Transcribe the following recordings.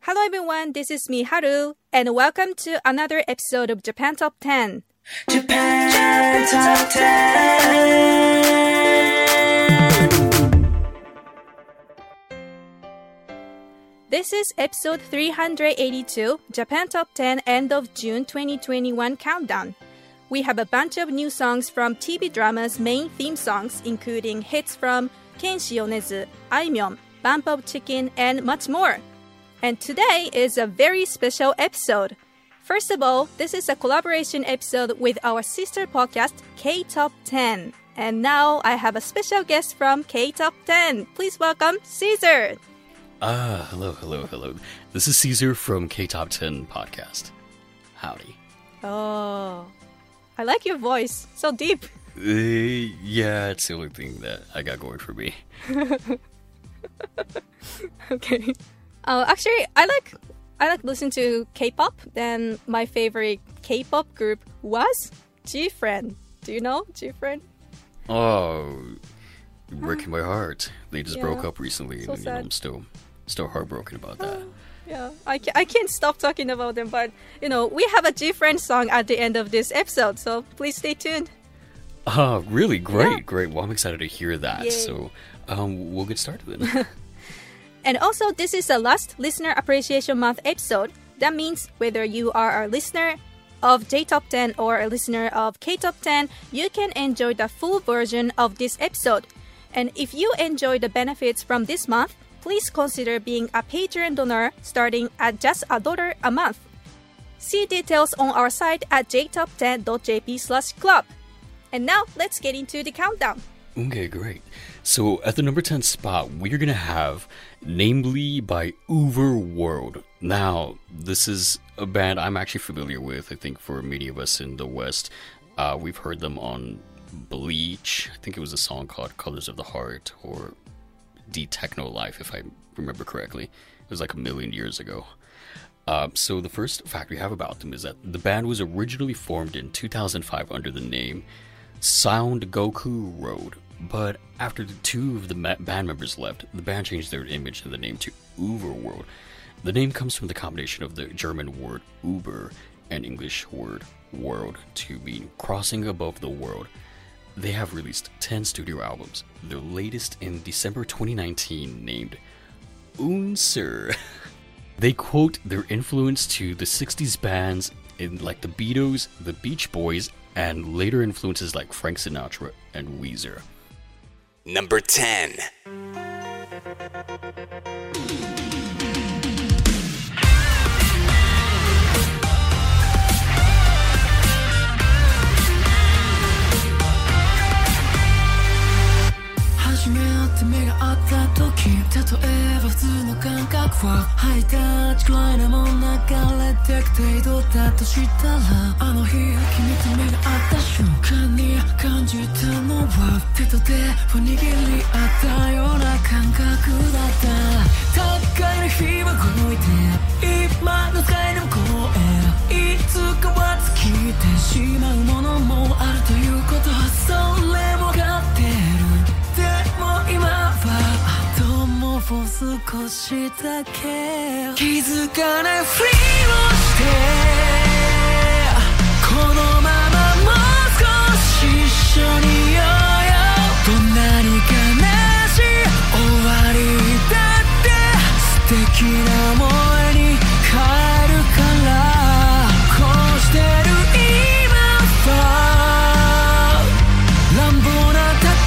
Hello everyone, this is me, Haru, and welcome to another episode of Japan Top 10. Japan Top 10. This is episode 382, Japan Top 10 End of June 2021 Countdown. We have a bunch of new songs from TV drama's main theme songs, including hits from Kenshi Yonezu, Aimyon, Bump of Chicken, and much more. And today is a very special episode. First of all, this is a collaboration episode with our sister podcast, K-Top 10. And now I have a special guest from K-Top 10. Please welcome Caesar. Hello. This is Caesar from K-Top 10 podcast. Howdy. Oh, I like your voice. So deep. Yeah, it's the only thing that I got going for me. Okay. Actually, I like listen to K-pop. Then my favorite K-pop group was G-Friend. Do you know G-Friend? Oh, breaking my heart. They just broke up recently, so and sad. I'm still heartbroken about that. Yeah, I can't stop talking about them. But we have a G-Friend song at the end of this episode, so please stay tuned. Really? Great, Yeah. great. Well, I'm excited to hear that. Yay. So, we'll get started then. And also, this is the last Listener Appreciation Month episode. That means whether you are a listener of J-Top 10 or a listener of K-Top 10, you can enjoy the full version of this episode. And if you enjoy the benefits from this month, please consider being a Patreon donor starting at just $1 a month. See details on our site at jtop10.jp/club. And now, let's get into the countdown. Okay, great. So at the number 10 spot, we're going to have Namely by Overworld. Now, this is a band I'm actually familiar with. I think for many of us in the West, we've heard them on Bleach. I think it was a song called Colors of the Heart or D-Techno Life, if I remember correctly. It was like a million years ago. So the first fact we have about them is that the band was originally formed in 2005 under the name Sound Goku Road, but after the two of the band members left, the band changed their image and the name to Overworld. The name comes from the combination of the German word Uber and English word world to mean crossing above the world. They have released 10 studio albums, their latest in December 2019 named Unser. They quote their influence to the 60s bands in like the Beatles, the Beach Boys, and later influences like Frank Sinatra and Weezer. Number 10. 初め会って目が合った時、例えば普通の感覚はハイタッチくらいなもん流れてく程度だとしたら、あの日君と目が合った瞬間に感じたのは手と手を握り合ったような感覚だった。高いの日は動いて今の使いの声、いつかは尽きてしまうものもあるということ、それも分かってる。でも今はあともう少しだけ気づかないふりをしてこのままもう少し一緒にいようよ。どんなに悲しい終わりだって素敵な思いに変えるからこうしてる今は乱暴な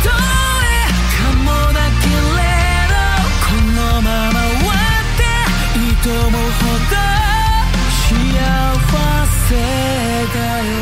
と思うほど幸せだよ。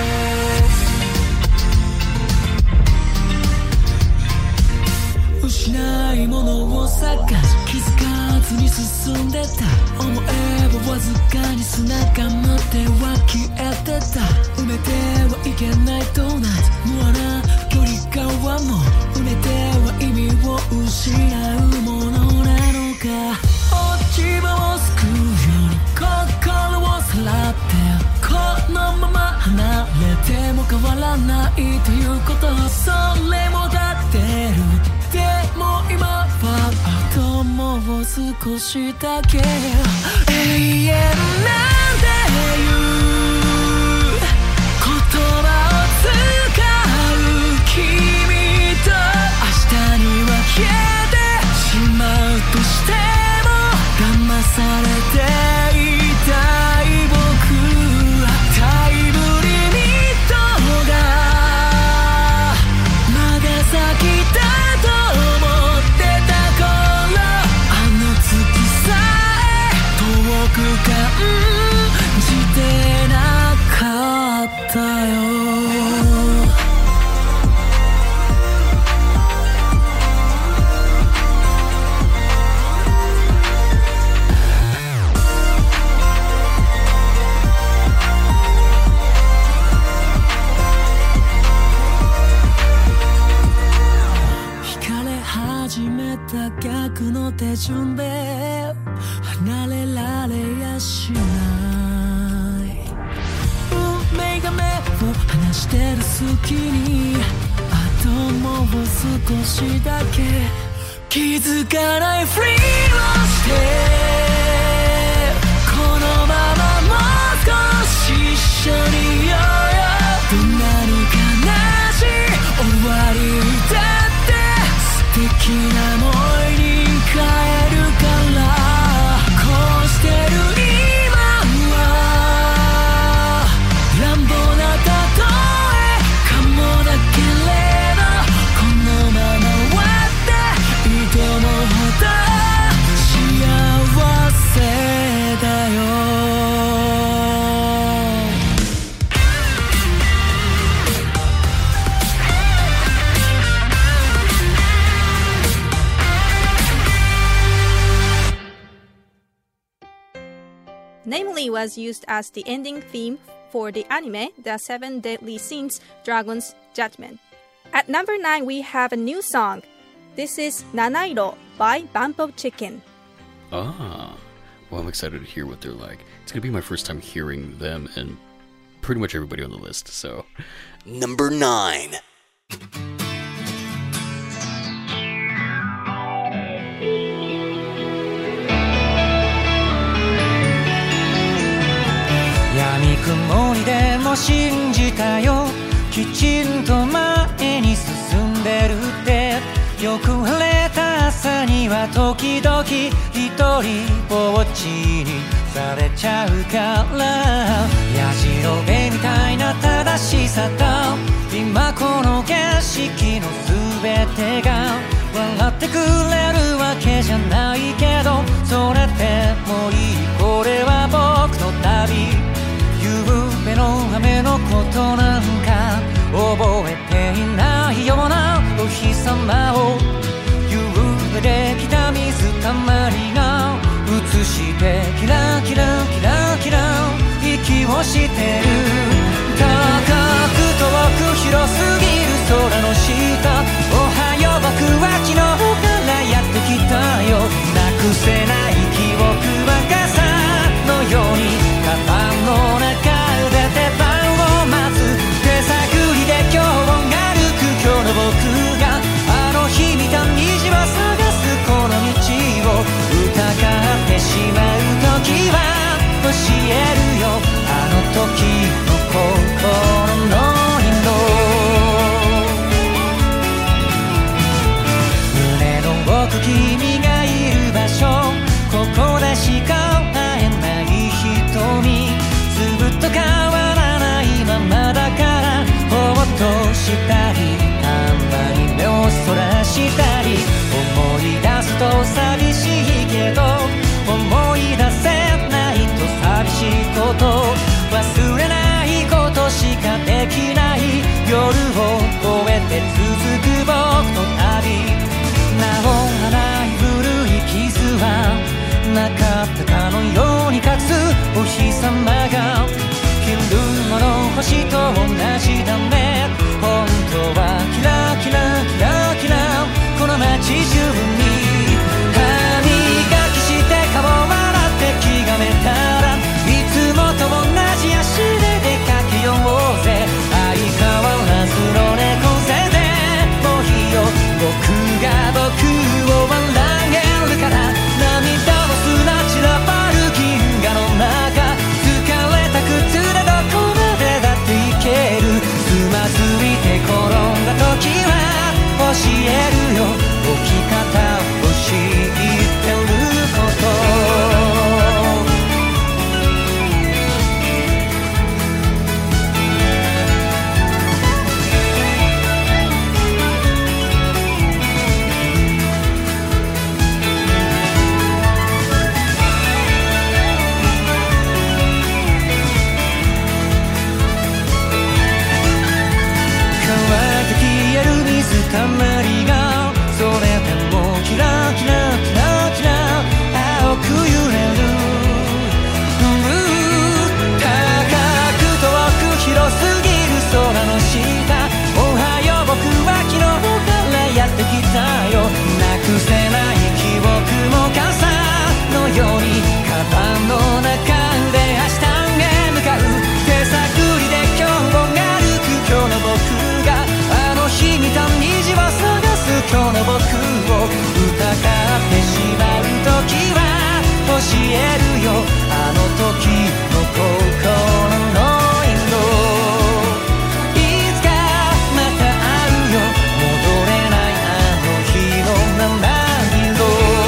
失いものを探し気づかずに進んでた。思えばわずかに砂が舞っては消えてた。埋めてはいけないドーナツ無駄な距離感も埋めては意味を失うものなのか。落ち葉をすくうように心をさらってこのまま離れても変わらないということ、それもだってる。でも今はあともう少しだけされていたい僕はタイムリミットがまだ先だと思ってた頃あの月さえ遠く感じてなかったよ逆の手順で離れられやしない運命が目を離してる隙にあともう少しだけ気づかないふりをしてこのままもう少し一緒にいようよどんなに悲しい終わりだって素敵な思いに変えるからこうしてる今は乱暴な例えかもだけれどこのまま終わっていいと思うほど幸せだよ Namely was used as the ending theme for the anime The Seven Deadly Sins Dragon's Judgment. At number 9 we have a new song. This is Nanairo by Bump of Chicken. Well, I'm excited to hear what they're like. It's going to be my first time hearing them and pretty much everybody on the list, so... Number 9. Yami曇りでも信じたよきちんと前に進んでるってよく晴れた朝には時々一人ぼっちにされちゃうからやじろべみたいな正しさと今この景色の全てが笑ってくれるわけじゃないけどそれでもいいこれは僕の旅夕べの雨のことなんか覚えていないようなお日様を夕べできた水たまりが映してキラキラキラキラ息をしてる高く遠く広すぎる空の下おはよう僕は昨日からやってきたよなくせない記憶は傘のようにカバンの中で出番を待つ手探りで今日が歩く今日の僕があの日見た虹を探すこの道を疑ってしまう時は教えるよあの時の心の色胸の奥君がいる場所ここでしか会えない瞳ずっと変わらないままだからぼーっとしたりたまに目をそらしたり思い出すと寂しいけど思い出せないと寂しいこと忘れないことしかできない夜を越えて続く僕の旅治らない古い傷はなかったかのように隠すお日様が昼間の星と同じだね本当はキラキラキラキラこの街中に歯磨きして顔を洗って気がめたらいつもと同じ足で出かけようぜ相変わらずの猫背でもういいよ僕が僕を笑えるから涙の砂散らばる銀河の中掴たまりがそれでもキラキラキラキラ青く揺れる高く遠く広すぎる空の下おはよう僕は昨日からやってきたよなくせない記憶も傘のようにカバンの中で明日へ向かう手探りで今日も歩く今日の僕があの日見た虹を探す今日の僕を疑ってしまう時は教えるよあの時の心の色いつかまた会うよ戻れないあの日の七色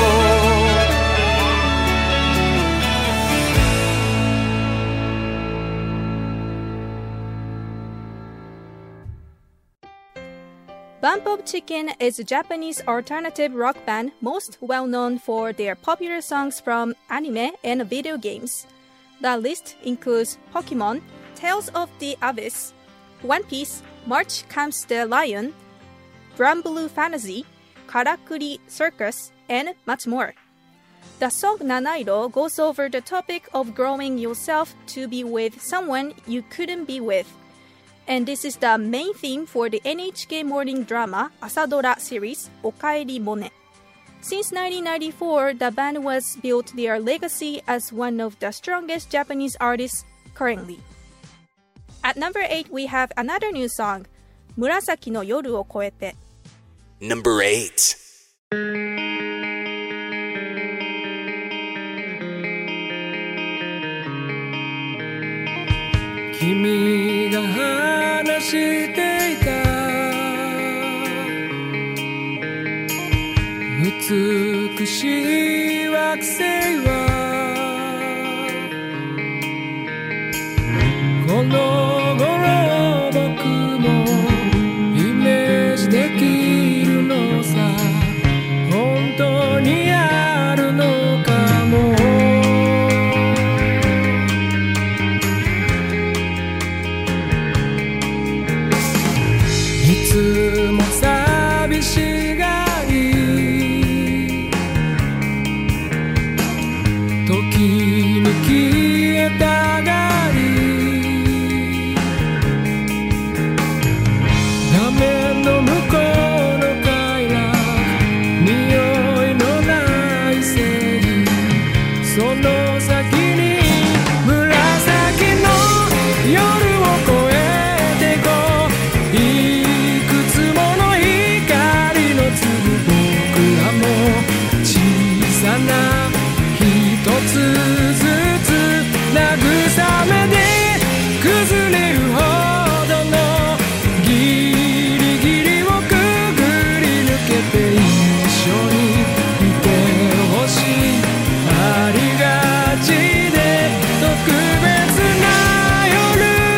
Bump of Chicken is a Japanese alternative rock band most well known for their popular songs from anime and video games. The list includes Pokemon, Tales of the Abyss, One Piece, March Comes the Lion, Granblue Fantasy, Karakuri Circus, and much more. The song Nanairo goes over the topic of growing yourself to be with someone you couldn't be with.And this is the main theme for the NHK morning drama Asadora series Okaeri Mone. Since 1994, the band was built their legacy as one of the strongest Japanese artists currently. At number 8, we have another new song, Murasaki no Yoru o Koete. Number 8. 君が話していた美しい惑星はこの頃僕もイメージできるのさ本当にあるのかもいつも寂しがり時に消えたがり画面の向こうの快楽匂いのない正義その先に紫の夜を越えてこういくつもの光の粒僕らも小さな一つずつ慰めで崩れるほどのギリギリをくぐり抜けて一緒にいてほしいありがちで特別な夜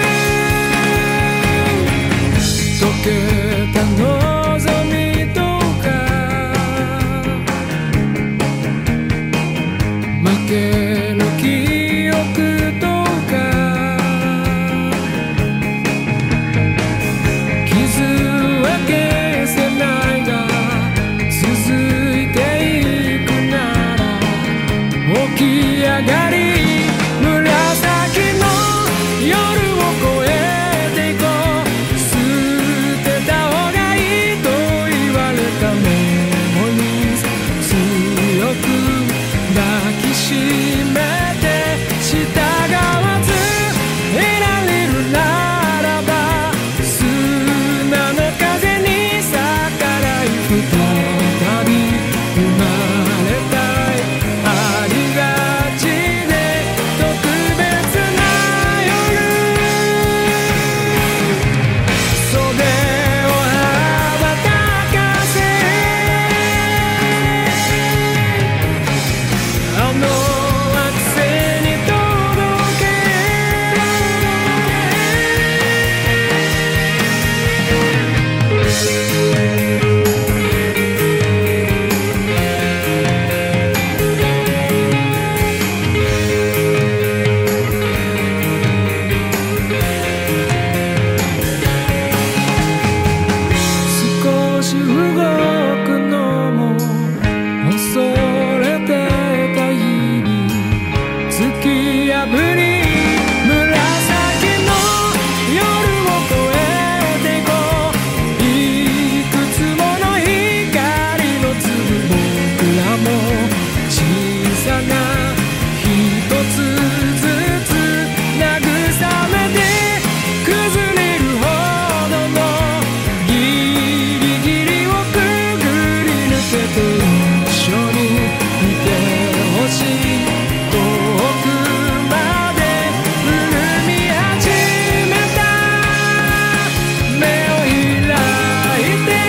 き破り紫の夜を越えてこういくつもの光の粒僕らも小さな一つずつ慰めて崩れるほどのギリギリをくぐり抜けて一緒にいてほしい遠くまで潤み始めた目を開いて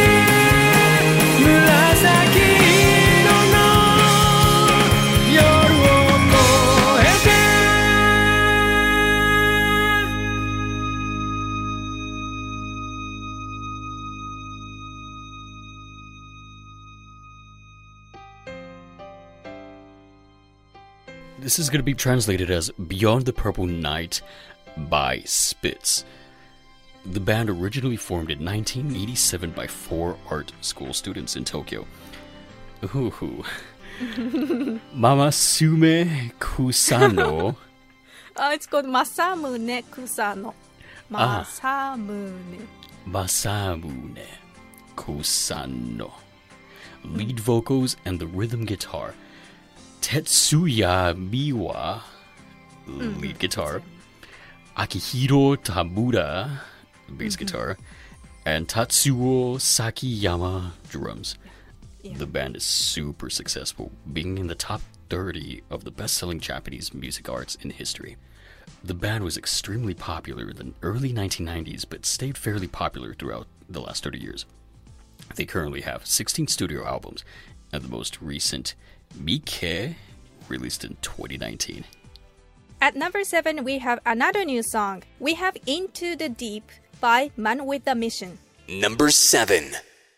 紫色の夜を越えて This is going to be translated as Beyond the Purple Night by Spitz. The band originally formed in 1987 by 4 art school students in Tokyo. Ooh. Mamasume Kusano. It's called Masamune Kusano. Masamune. Masamune Kusano. Lead vocals and the rhythm guitar. Tetsuya Miwa, lead guitar. Akihiro Tamura, bass guitar. And Tatsuo Sakiyama, drums. Yeah. The band is super successful, being in the top 30 of the best-selling Japanese music arts in history. The band was extremely popular in the early 1990s, but stayed fairly popular throughout the last 30 years. They currently have 16 studio albums, and the most recent, Mike, released in 2019. At number 7, we have another new song. We have Into the Deep by Man with a Mission. Number 7.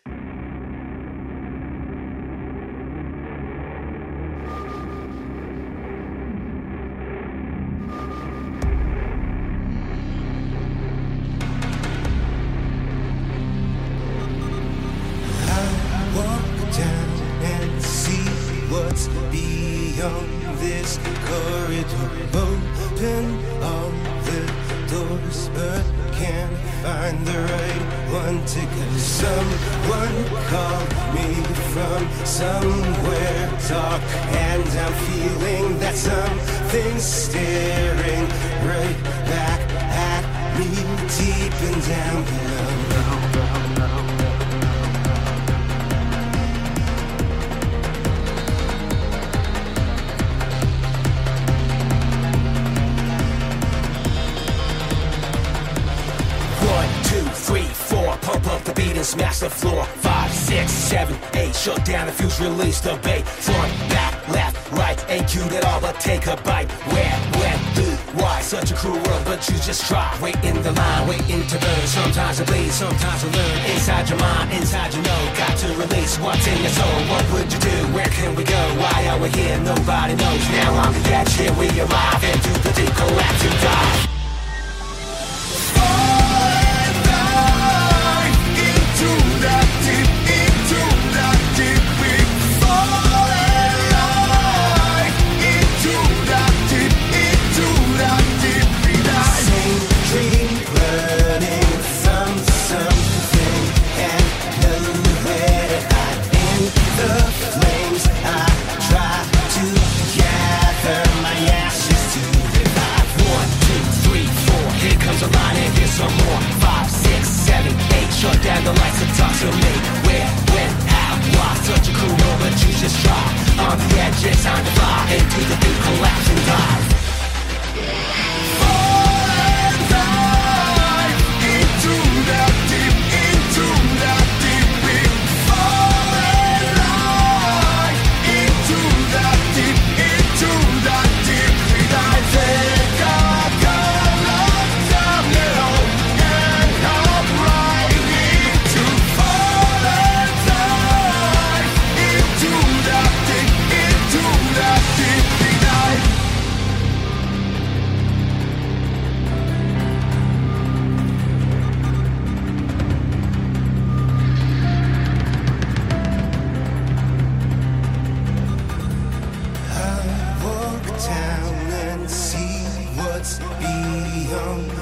Walk down and see what's beyond this corridor. Open all the doors, but can't find the right one to go. Someone called me from somewhere dark, and I'm feeling that something's staring right back at me, deep and down below. Pump up the beat and smash the floor. 5, 6, 7, 8. Shut down the fuse, release the bait. Front, back, left, right. Ain't cute at all, but take a bite. Where, when, who, why? Such a cruel world, but you just try. Wait in the line, waiting to burn. Sometimes I bleed, sometimes I learn. Inside your mind, inside you know. Got to release what's in your soul. What would you do? Where can we go? Why are we here? Nobody knows. Now on the edge, here we arrive. Into the deep, collapse and dive. My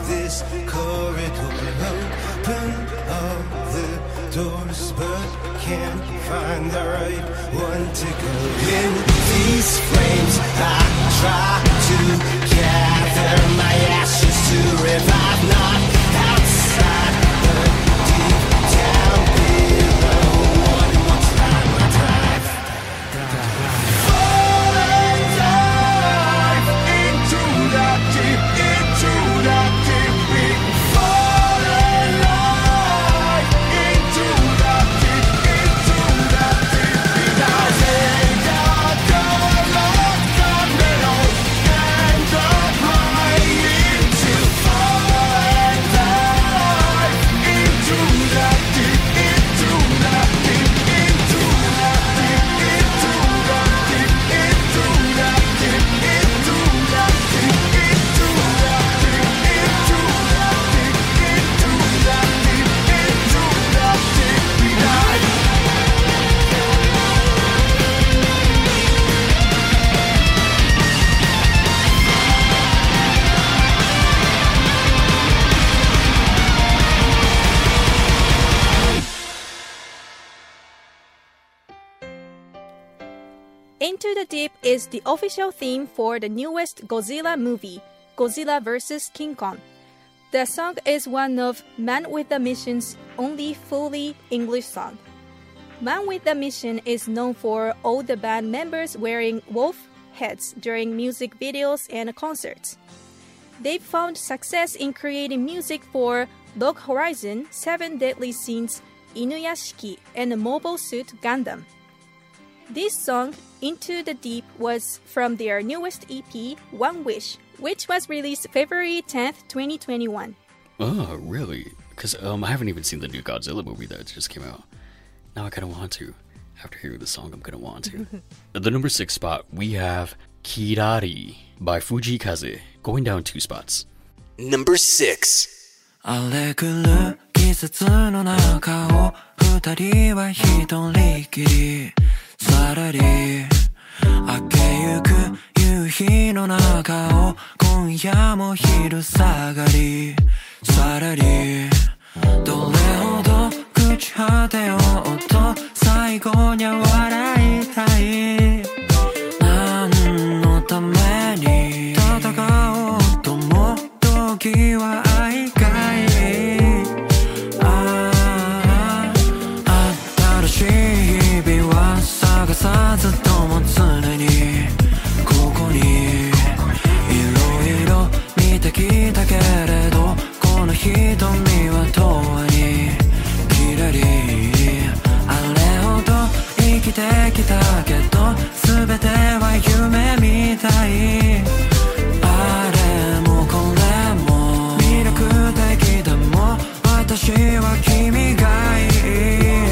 this corridor. Open all the doors, but can't find the right one to go. In these flames, I try to gather my ashes to revive, not outside, but deep down below. One more time, I dive. Fall and dive into the deep, into the deep. We fall and dive into the deep, into the deep. Without end of the Lord, God knows, end of my into fall and dive into the deep, into the deep, into the deep, into the deep, into the deep, into the deep, into the deep, into the deep, into the deep, into the deep. We dive. Into the Deep is the official theme for the newest Godzilla movie, Godzilla vs. King Kong. The song is one of Man with a Mission's only fully English song. Man with a Mission is known for all the band members wearing wolf heads during music videos and concerts. They've found success in creating music for Log Horizon, Seven Deadly Sins, Inuyashiki, and Mobile Suit Gundam. This song, Into the Deep, was from their newest EP, One Wish, which was released February 10th, 2021. Oh, really? Because I haven't even seen the new Godzilla movie that just came out. Now I kind of want to. After hearing the song, I'm going to want to. At the number 6 spot, we have Kirari by Fujikaze, going down 2 spots. Number 6. 荒れ狂う季節の中を二人は一人きりさらり明けゆく夕日の中を今夜も昼下がりさらりどれほど朽ち果てようと最後には笑いたい何のために戦おうとも時は愛かい新しい日々は探さずとも常にここにいろいろ見てきたけれどこの瞳は永遠にきらりあれほど生きてきたけど全ては夢みたいあれもこれも魅力的でも私は君がいい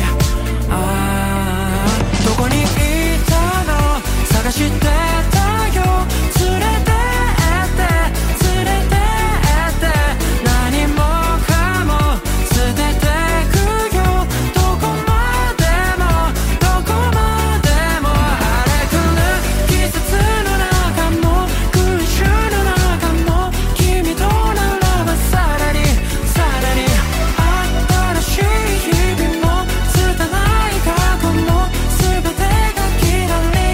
どこにいたの探してたよ連れてって連れてって何もかも捨ててくよどこまでもどこまでも荒れ狂う季節の中も空襲の中も君とならばさらにさらに新しい日々も拙い過去も全てがきらり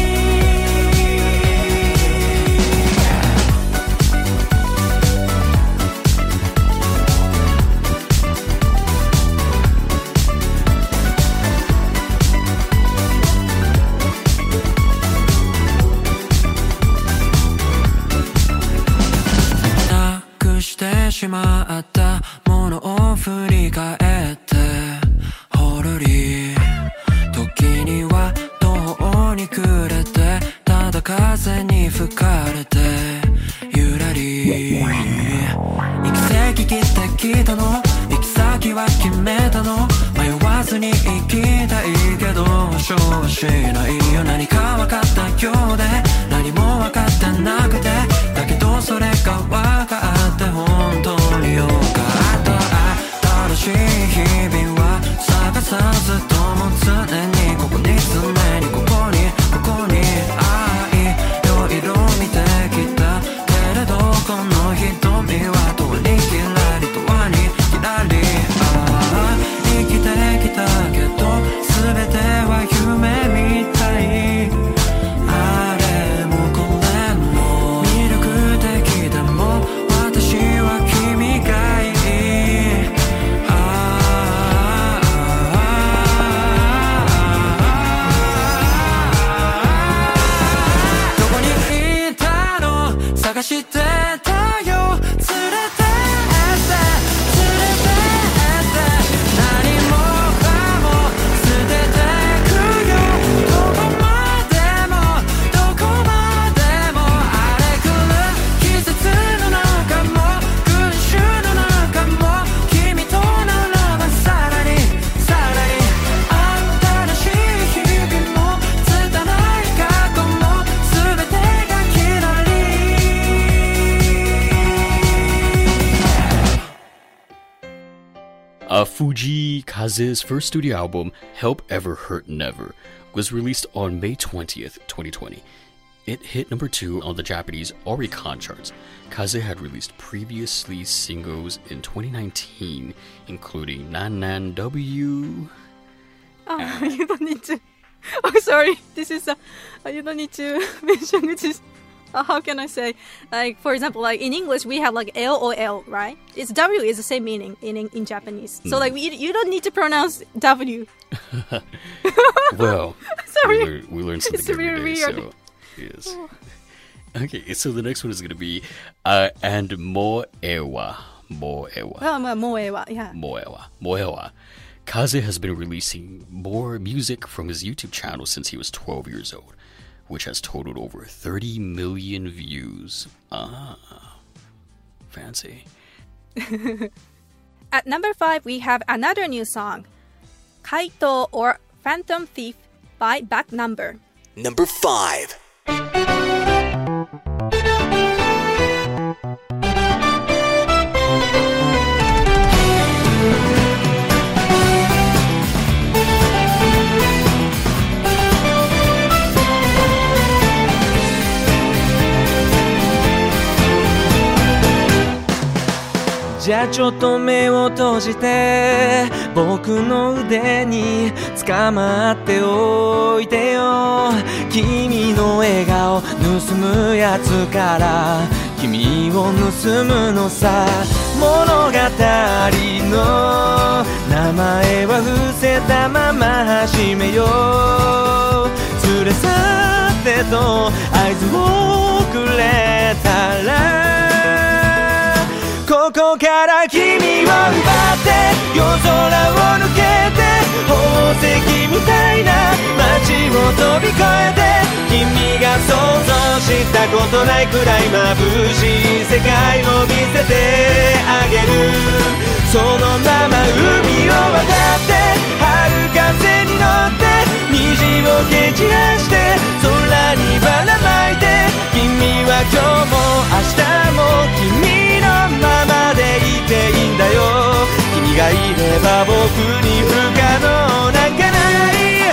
なくしてしまったものを振り返ってほろり時には途方に暮れてただ風に吹かれてゆらり行き先切ってきたの行き先は決めたの迷わずに行きたいけど保証はしないよ何か分かったようで何も分かってなくてだけどそれが分かって本当によかった新しい日々は探さずとも常にここに常にここに愛いろいろ見てきたけれどこの瞳は遠い探してたよ連れてって何もかも捨ててくよどこまでもどこまでも荒れ狂う季節の中も群衆の中も君とならばさらにさらに新しい日々も拙い過去も全てがきらり Fuji Kaze's first studio album, Help Ever Hurt Never, was released on May 20th, 2020. It hit number 2 on the Japanese Oricon charts. Kaze had released previously singles in 2019, including Nan Nan W. Oh, you don't need to. Oh, sorry. This is you don't need to mention which is. How can I say? Like, for example, like in English, we have like LOL, right? It's W is the same meaning in Japanese. So like you don't need to pronounce W. Well, sorry. we learn something It's every really day, weird. so yes. Okay, so the next one is going to be and Moewa. Moewa. Moewa, yeah. Moewa. Kaze has been releasing more music from his YouTube channel since he was 12 years old, which has totaled over 30 million views. Fancy. At number 5, we have another new song, Kaito or Phantom Thief by Back Number. Number 5. じゃあちょっと目を閉じて僕の腕に捕まっておいてよ君の笑顔盗むやつから君を盗むのさ物語の名前は伏せたまま始めよう連れ去ってと合図をくれたらここから君を奪って夜空を抜けて宝石みたいな街を飛び越えて君が想像したことないくらい眩しい世界を見せてあげるそのまま海を渡って春風に乗って虹を蹴散らして空にばらまいて君は今日も明日も君のままでいていいんだよ君がいれば僕に不可能なんかない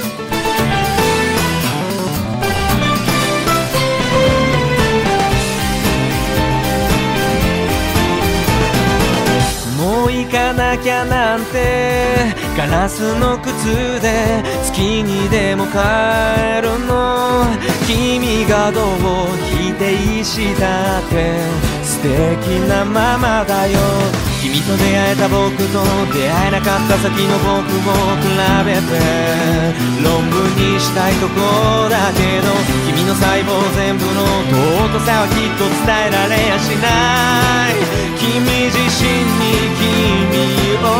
もう行かなきゃなんてガラスの靴で月にでも帰るの君がどう否定したって素敵なままだよ君と出会えた僕と出会えなかった先の僕を比べて論文にしたいとこだけど君の細胞全部の尊さはきっと伝えられやしない君自身に君を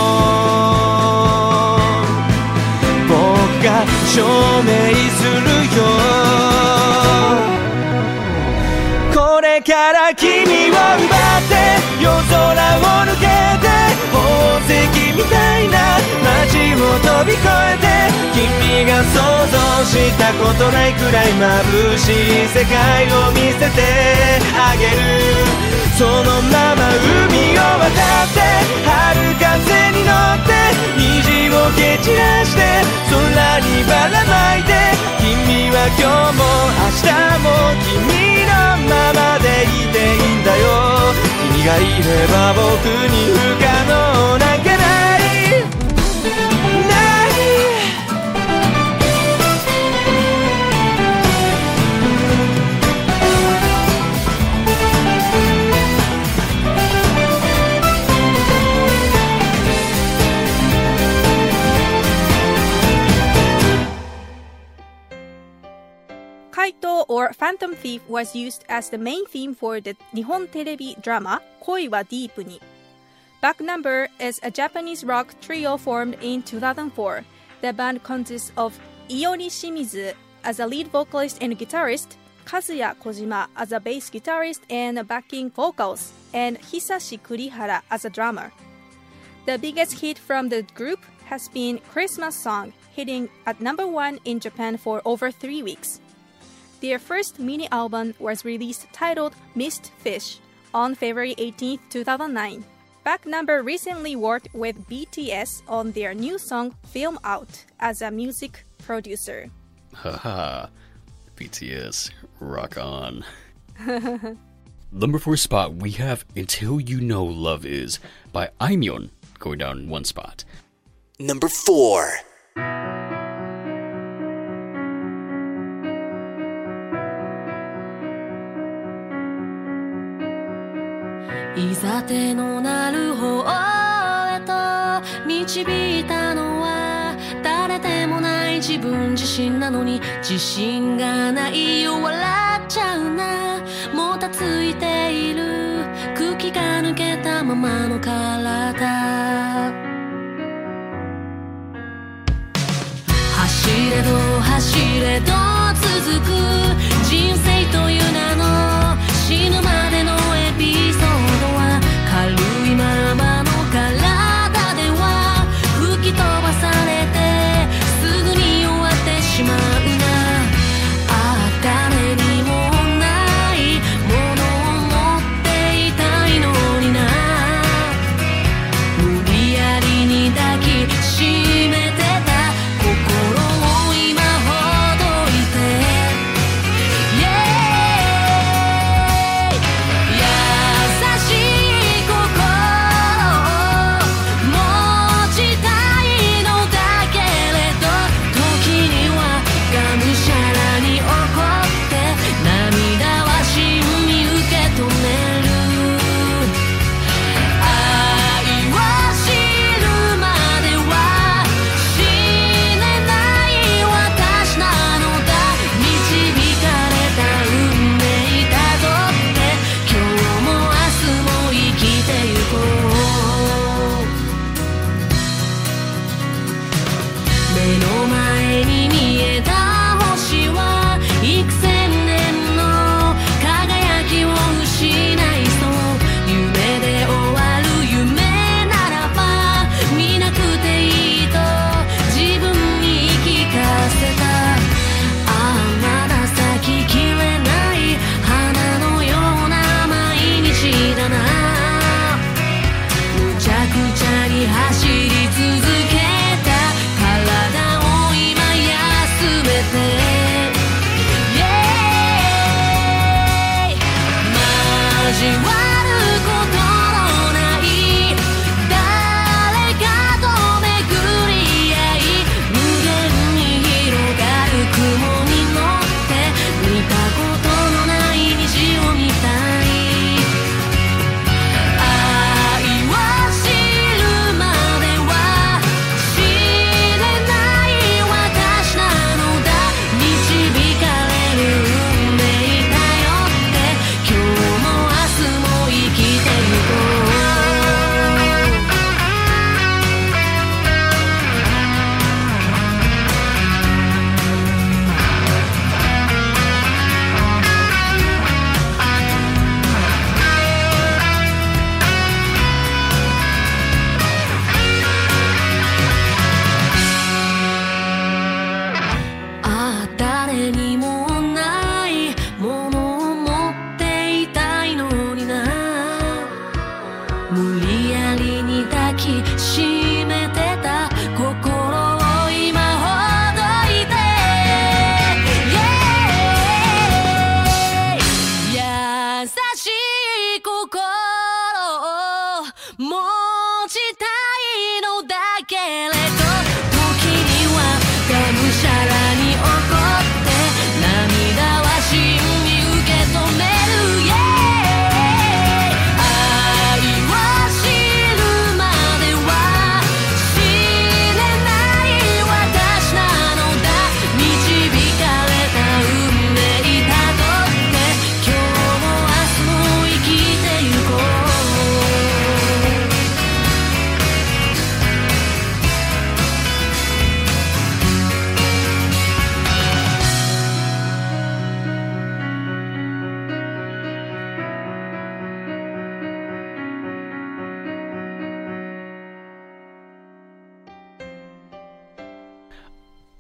僕が証明するよこれから君を奪って夜空を抜けて宝石みたいな街を飛び越えて君が想像したことないくらい眩しい世界を見せてあげるそのまま海を渡って春風に乗って虹を蹴散らして空にばらまいて君は今日も明日も君のままでいていいんだよ君がいれば僕に不可能なんかない Kaito or Phantom Thief was used as the main theme for the Nihon Terebi drama 恋はディープに. Back Number is a Japanese rock trio formed in 2004. The band consists of Iori Shimizu as a lead vocalist and guitarist, Kazuya Kojima as a bass guitarist and backing vocals, and Hisashi Kurihara as a drummer. The biggest hit from the group has been Christmas Song, hitting at number 1 in Japan for over 3 weeks. Their first mini album was released titled Mist Fish on February 18, 2009. Back Number recently worked with BTS on their new song Film Out as a music producer. Haha, BTS, rock on. Number 4 spot, we have Until You Know Love Is by Aimyon, going down 1 spot. Number 4. いざ手のなる方へと導いたのは誰でもない自分自身なのに自信がないよ笑っちゃうなもたついている空気が抜けたままの体走れど走れど続く人生という名の死ぬまでのエピソードは軽いままの体では吹き飛ばされてすぐに終わってしまうなああ誰にもないものを持っていたいのにな無理やりに抱きしめてた心を今ほどいて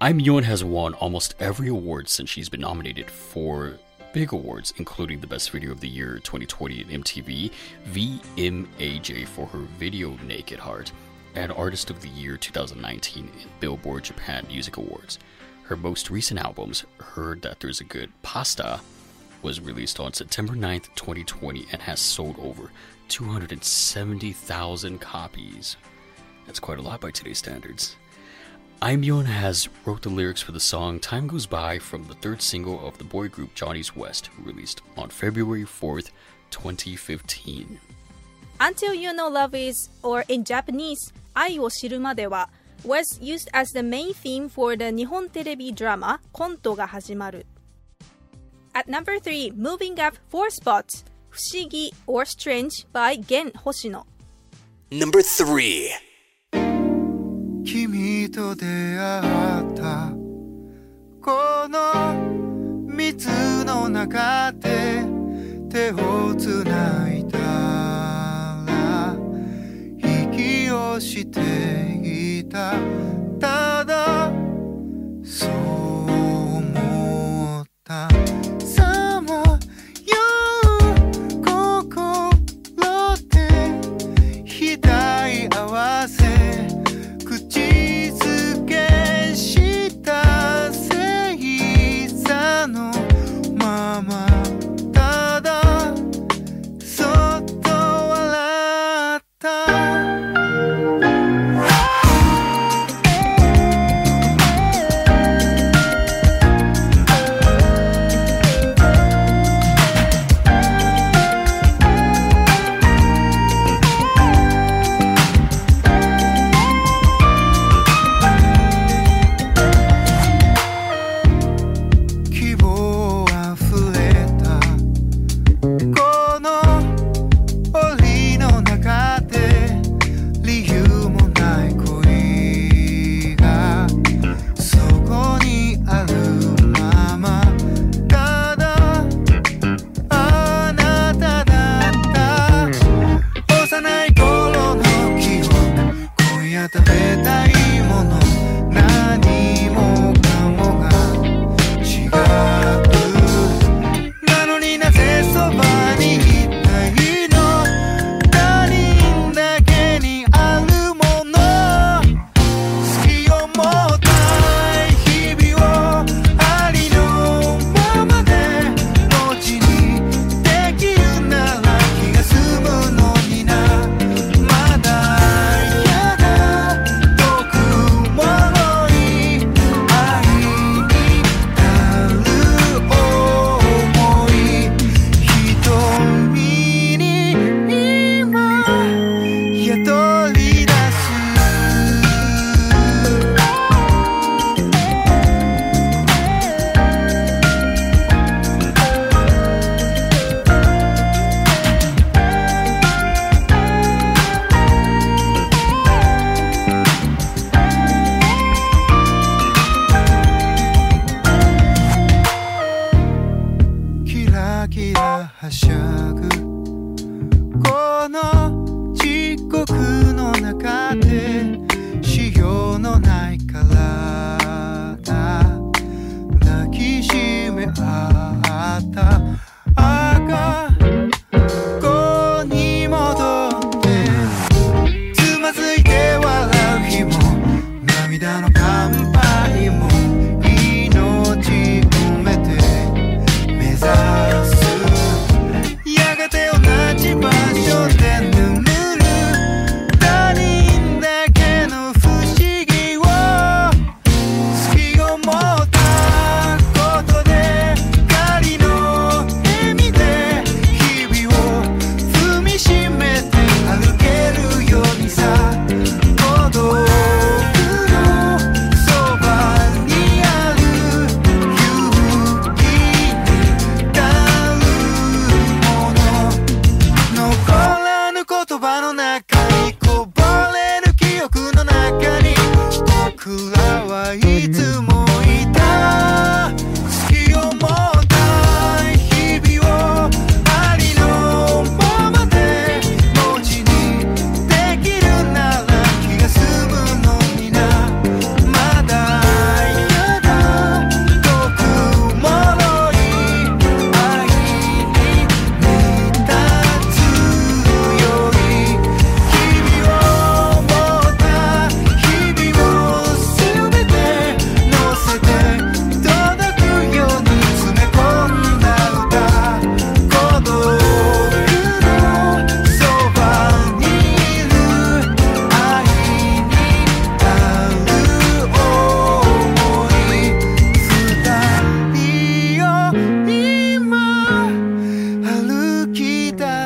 Aimyon has won almost every award since she's been nominated for big awards, including the Best Video of the Year 2020 at MTV VMAJ for her video Naked Heart, and Artist of the Year 2019 in Billboard Japan Music Awards. Her most recent albums, Heard That There's a Good Pasta, was released on September 9th, 2020 and has sold over 270,000 copies. That's quite a lot by today's standards. Aimyon has wrote the lyrics for the song Time Goes By from the third single of the boy group Johnny's West, released on February 4th, 2015. Until You Know Love Is, or in Japanese, 愛を知るまでは was used as the main theme for the Nihon Terebi drama コントが始まる. At number 3, moving up 4 spots, 不思議 or Strange by Gen Hoshino. Number 3. 君と出会ったこの密の中で手をつないだら息をしていたただそう思ったさまよう心で額合わせ口づけした星座のままただそっと笑った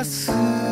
す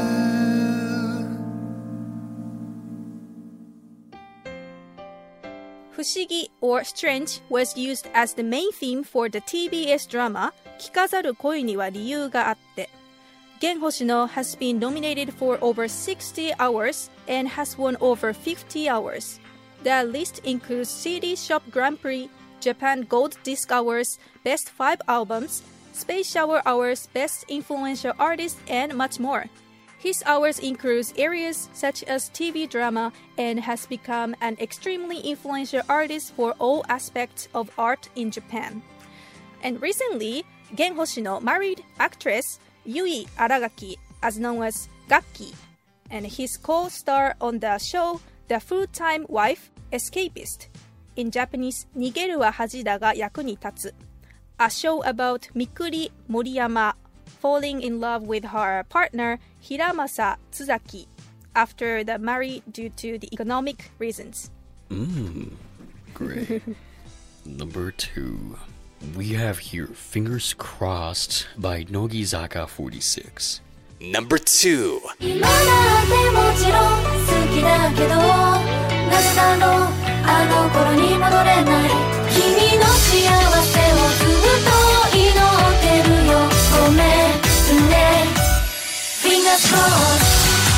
Fushigi or Strange was used as the main theme for the TBS drama 聞かざる恋には理由があって。Gen Hoshino has been nominated for over 60 hours and has won over 50 hours. The list includes CD Shop Grand Prix, Japan Gold Disc Awards, Best 5 Albums, Space Shower Awards, Best Influential Artist, and much more. His awards includes areas such as TV drama and has become an extremely influential artist for all aspects of art in Japan. And recently, Gen Hoshino married actress Yui Aragaki, as known as Gakki, and his co-star on the show The Full-Time Wife Escapist, in Japanese 逃げるは恥だが役に立つ, a show about Mikuri Moriyama falling in love with her partner Hiramasa Tsuzaki after the marriage due to the economic reasons. Great. Number 2. We have here Fingers Crossed by Nogizaka 46. Number 2. 今だってもちろん好きだけどなぜだろうあの頃に戻れない君の幸せをずっと祈ってるよごめんね Fingers crossed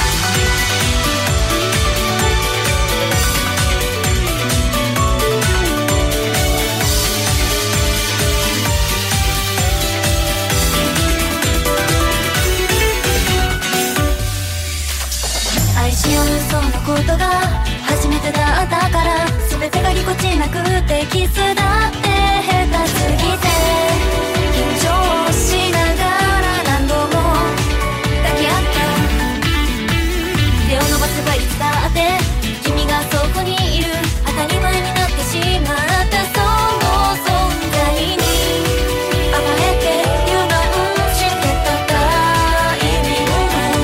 愛し合うそのことが初めてだったから全てがぎこちなくてキスだって下手すぎて緊張しながら何度も抱き合った手を伸ばせばいつだって君がそこにいる当たり前になってしまったその存在に甘えて油断してたタイミング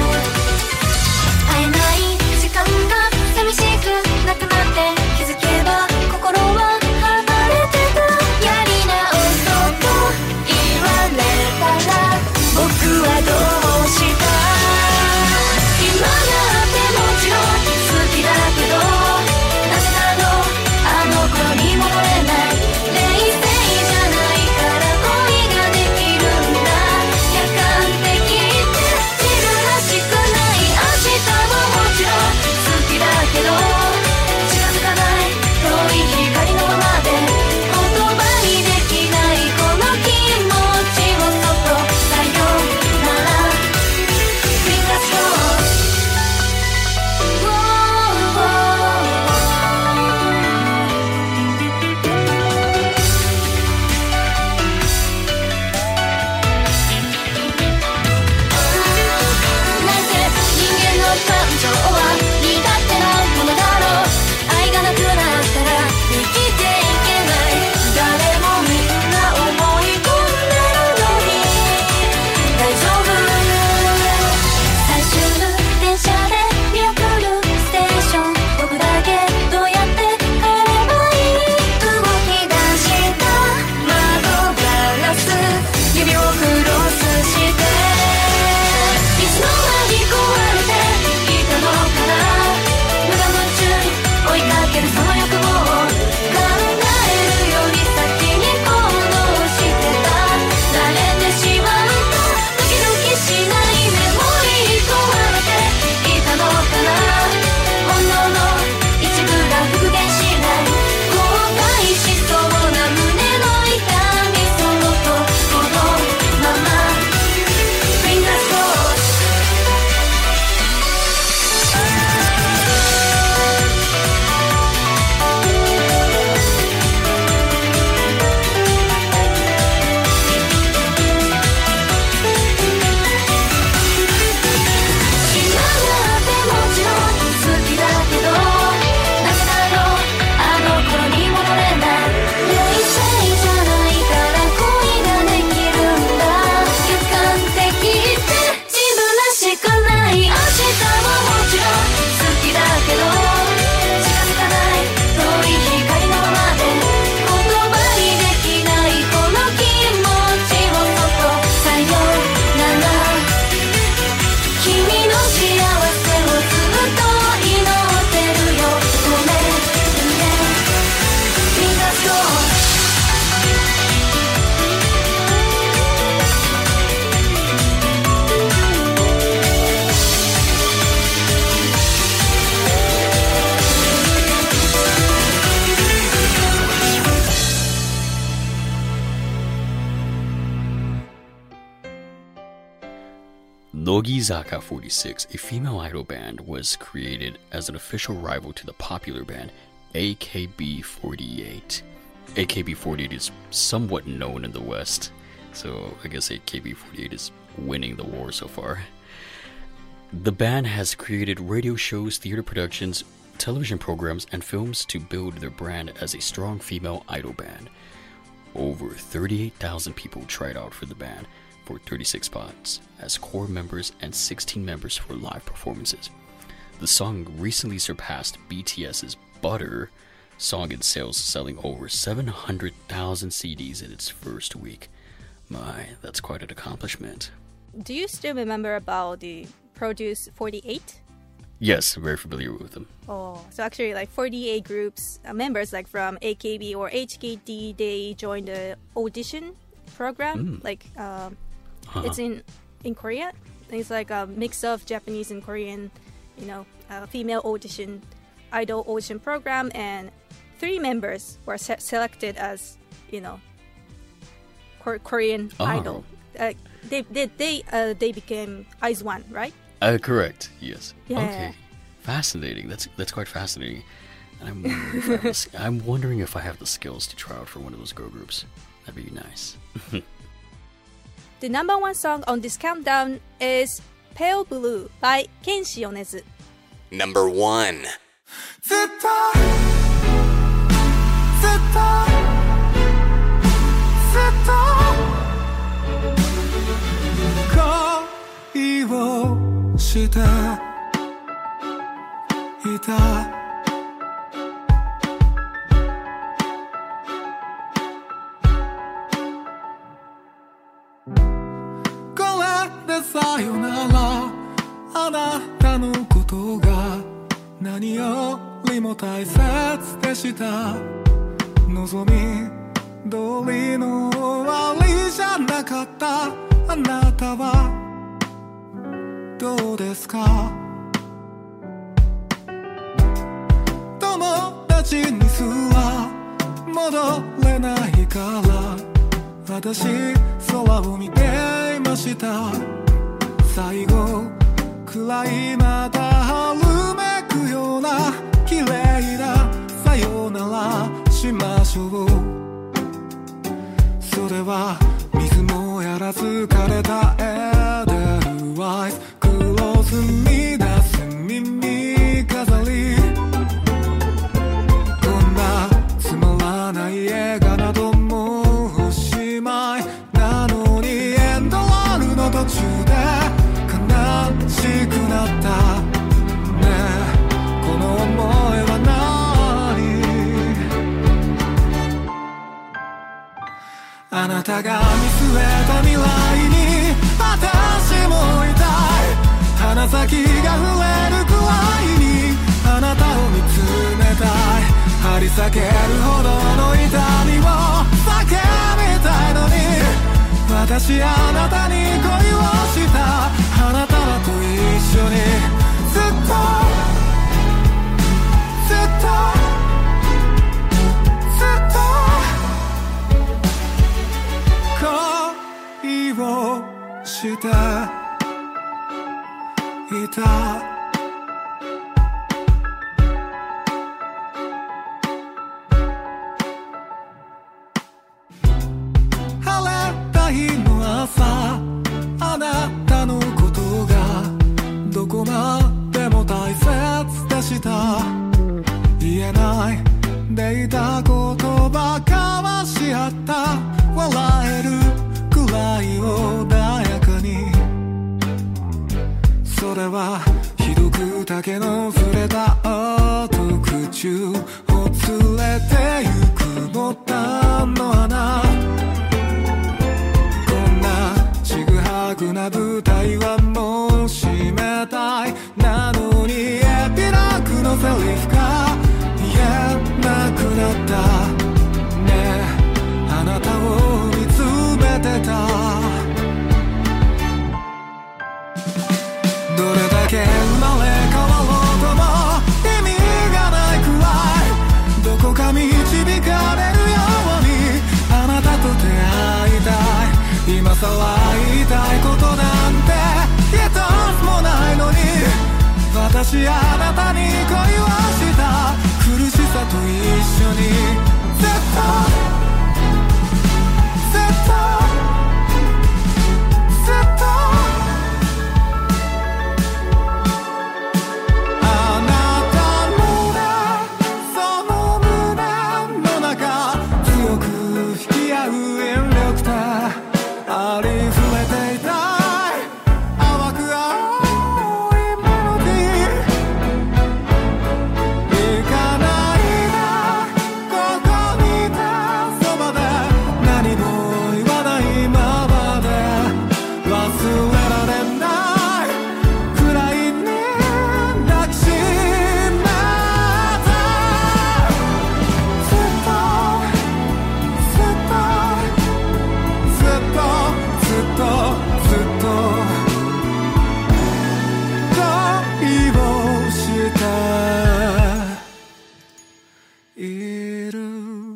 会えない時間が寂しくなくなって気づけば心は離れ Nogizaka 46, a female idol band, was created as an official rival to the popular band AKB48. AKB48 is somewhat known in the West, so I guess AKB48 is winning the war so far. The band has created radio shows, theater productions, television programs, and films to build their brand as a strong female idol band. Over 38,000 people tried out for the band for 36 spots as core members and 16 members for live performances. The song recently surpassed BTS's Butter song in sales, selling over 700,000 CDs in its first week. My, that's quite an accomplishment. Do you still remember about the Produce 48? Yes, I'm very familiar with them. Oh, so actually like 48 groups, members like from AKB or HKT, they joined the audition program. It's in Korea. It's like a mix of Japanese and Korean, female idol audition program, and 3 members were selected as, Korean idol. They became IZ*ONE, right? Correct. Yes. Yeah. Okay. Fascinating. That's quite fascinating. And I'm wondering if I have the skills to try out for one of those girl groups. That'd be nice. The number 1 song on this countdown is Pale Blue by Kenshi Yonezu. Number 1. ずっとずっとずっと恋をしていたこれでさよならあなたのことが何よりも大切でした望み通りの終わりじゃなかったあなたはどうですか友達にすら戻れないから私空を見ていました最後くらいまた春めくような綺麗なさよならしましょうそれは水もやらず枯れたエデルワイスクロスに出す耳飾りこんなつまらない映画などもうおしまいなのにエンドロールの途中で悲しくなったねこの想いは何あなたが見据えた未来に私もいたい鼻先が触れるくらいにあなたを見つめたい張り裂けるほどの痛みを叫びたいのに私あなたに恋をした花束と一緒にずっとずっとずっと恋をしていた日の朝あなたのことがどこまでも大切でした言えないでいた言葉交わし合った笑えるくらい穏やかにそれはひどく丈のずれた音口を連れてゆくボタンの穴楽な舞台はもう閉めたいなのにエピローグのセリフが言えなくなったねあなたを見つめてたどれだけ生まれ変わろうとも意味がないくらいどこか導かれるようにあなたと出会いたい今さら言いたいことなんて一私あなたに恋をした苦しさと一緒にずっとずっとずっとあなたのその胸の中強く引き合う引力体ありふれていた淡く青いメロディー行かないなここにいたそばで何も言わないままで忘れられないくらいに抱きしめてずっとずっとずっとずっとずっと恋をしている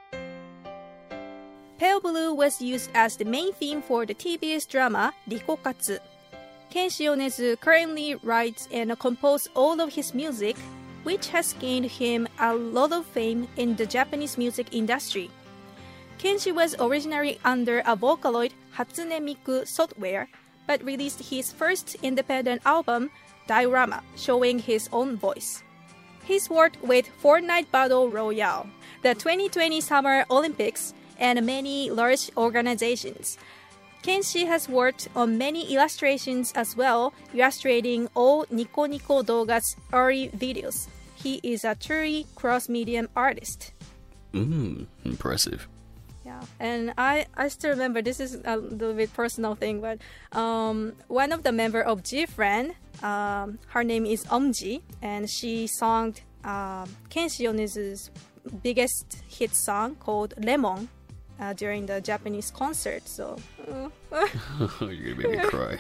Pale Blue was used as the main theme for the TBS drama Rikokatsu. Kenshi Yonezu currently writes and composes all of his music, which has gained him a lot of fame in the Japanese music industry. Kenshi was originally under a Vocaloid Hatsune Miku software, but released his first independent album, Diorama, showing his own voice. He's worked with Fortnite Battle Royale, the 2020 Summer Olympics, and many large organizations. Kenshi has worked on many illustrations as well, illustrating all Nico Nico Doga's early videos. He is a truly cross-medium artist. Impressive. Yeah, and I still remember, this is a little bit personal thing, but one of the member of G-Friend, her name is Omji, and she sang Kenshi Yonezu's biggest hit song called Lemon during the Japanese concert. So You're gonna make me cry.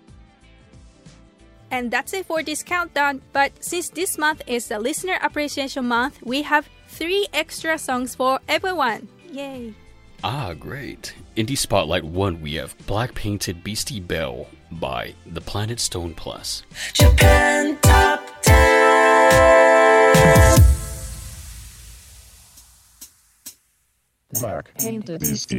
And that's it for this countdown. But since this month is the Listener Appreciation Month, we have 3 extra songs for everyone. Yay! Ah, great. Indie Spotlight 1, we have Black Painted Beastie Belle by The Planet Stone Plus. Japan Top 10. Black Painted Beastie.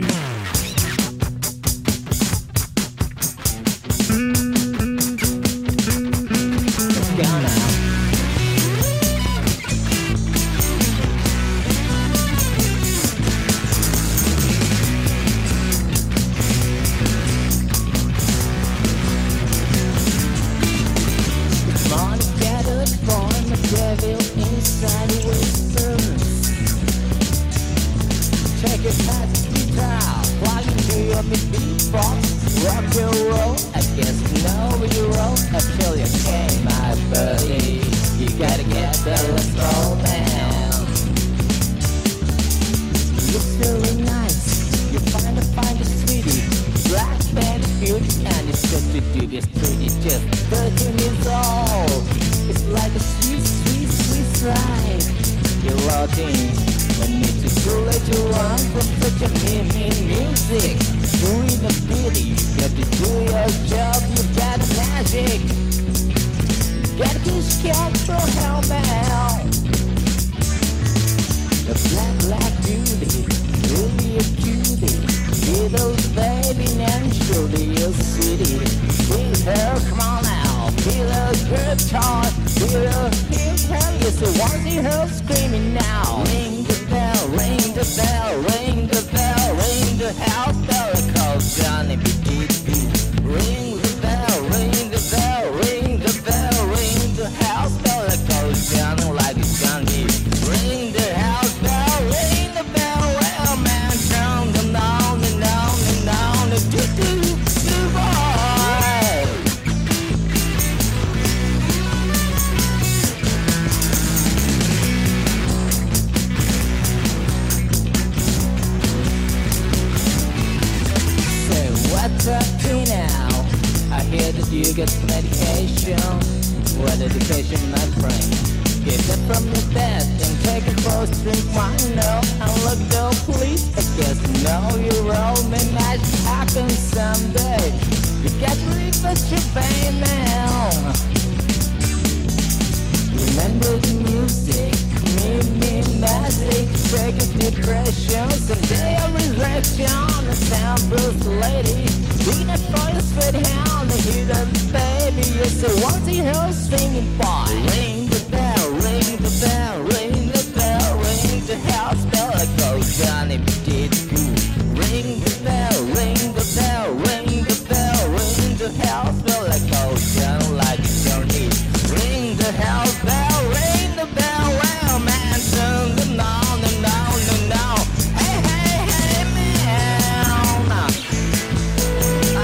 wanna see her singing boy. Ring the bell, ring the bell, ring the bell, ring the house bell like goes down if you did good. Ring the bell, ring the bell, ring the bell, ring the house bell like goes down like you don't need. Ring the house bell, ring the bell, well man, turn them on and on and on. Hey, hey, hey man. Ow,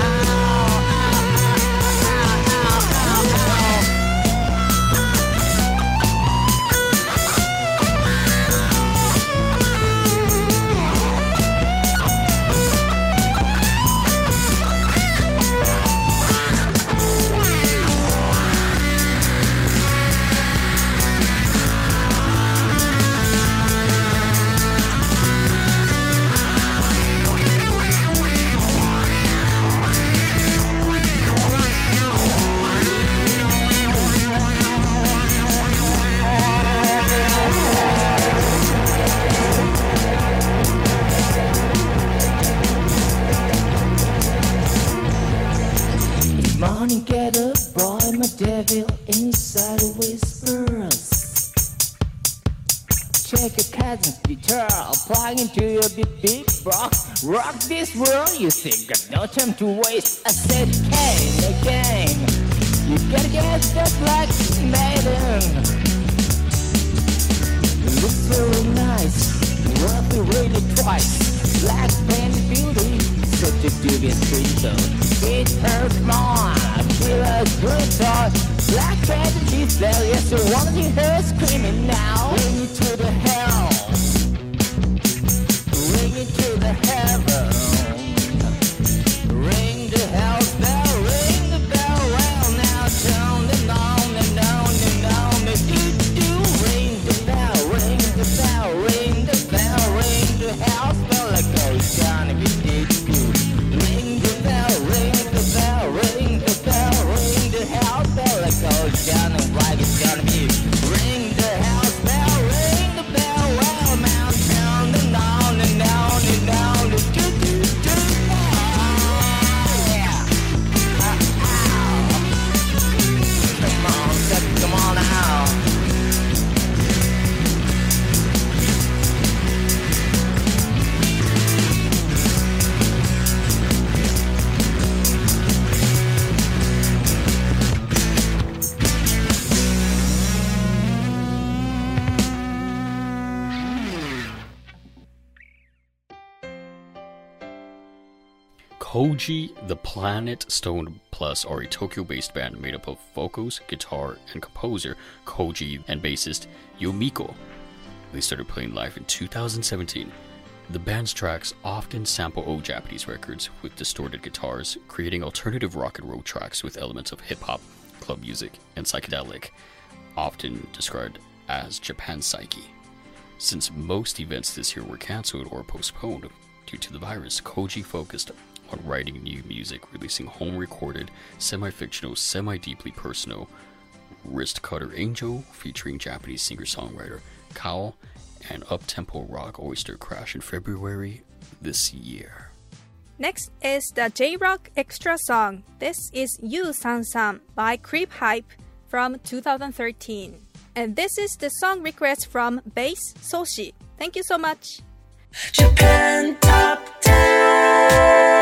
morning, get up, boy, my devil inside whispers. Check your cousin's guitar, applying into your big rock. Rock this world, you think got no time to waste. I said again, you gotta get that black maiden. Looks so nice, worth the really twice. Black painted beauty, such a dubious creature. It hurts more, feel a good thought. Black cat and she's there, yes, you wanna see her screaming now. Bring it to the hell, bring it to the heaven. Ring the house bell, ring the bell, well now turn it on and on and on and do. Ring the bell, ring the bell, ring the bell, ring the house bell like goes down if you did good. Ring the bell, ring the bell, ring the bell, ring the house bell like goes down and like it's gonna be. Ring the house bell, ring the bell, well now turn it on and on and on and do. Yeah. Come on, step, come on out. Koji the Planet Stone Plus are a Tokyo-based band made up of vocals, guitar, and composer Koji and bassist Yomiko. They started playing live in 2017. The band's tracks often sample old Japanese records with distorted guitars, creating alternative rock and roll tracks with elements of hip-hop, club music, and psychedelic, often described as Japan Psyche. Since most events this year were cancelled or postponed due to the virus, Koji focused on writing new music, releasing home-recorded, semi-fictional, semi-deeply personal Wrist Cutter Angel featuring Japanese singer-songwriter Kao and up-tempo rock Oyster Crash in February this year. Next is the J-Rock extra song. This is You San San by Creep Hype from 2013. And this is the song request from Bass Soshi. Thank you so much. Japan Top 10.